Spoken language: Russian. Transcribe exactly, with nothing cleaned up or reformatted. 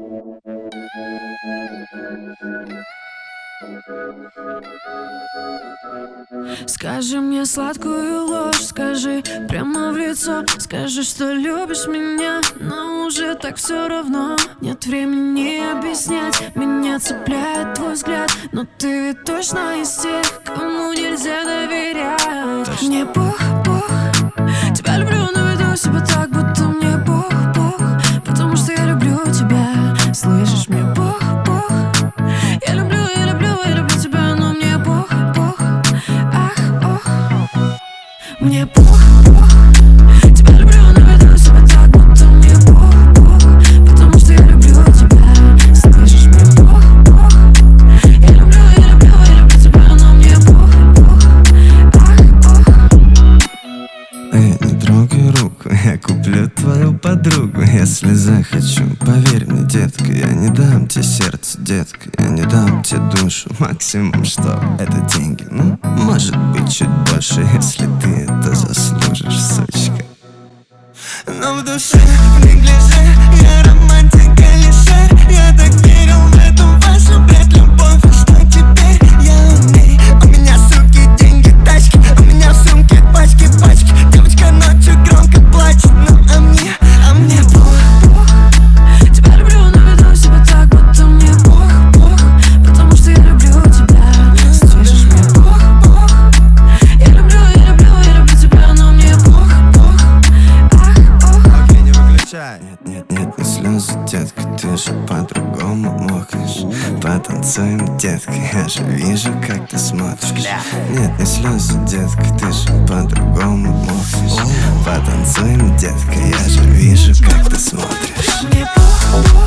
Скажи мне сладкую ложь, скажи прямо в лицо, скажи, что любишь меня, но уже так все равно. Нет времени объяснять, меня цепляет твой взгляд, но ты ведь точно из тех, кому нельзя доверять. Точно. Мне Бог, Бог, тебя люблю, но веду себя так, будто мне Бог, Бог, потому что я люблю тебя, слышишь, мне Бог, Бог. Я люблю, я люблю, я люблю тебя, но мне Бог, Бог, ах, ох. Мне Бог, Бог, тебя люблю, но веду себя так, будто мне Бог, Бог, потому что я люблю тебя, слышишь, мне Бог, Бог. Я люблю, я люблю, я люблю тебя, но мне Бог, Бог, ах, ох. Эй, не трогай руку, я куплю твою подругу, если захочу. Поверь мне, детка, я не дам тебе сердце, детка, я не дам тебе душу. Максимум, что это деньги, ну, может быть, чуть больше, если ты это заслужишь, сучка. Но в душе, в неглиже, я романтик алишер. Я так верил в эту вашу, блядь, любовь, а что теперь? Я умею, у меня, суки, деньги, тачки, у меня в сумке пачки, пачки. Девочка ночью громко плачет, ну а мне, а мне Бог, Бог. Тебя люблю, но веду себя так, будто мне Бог, Бог, потому что я люблю тебя, слышишь, мне Бог, Бог. Я люблю, я люблю, я люблю тебя, но мне Бог, Бог, ах, ох. Окей, не выключай. Нет, нет, нет, не слезы, детка, ты же по-другому мокаешь. Потанцуем, детка, я же вижу, как ты смотришь. Нет, не слезы, детка, ты же по-другому мокаешь. Потанцуем, детка, я же вижу, как ты смотришь. Мне Бог, Бог.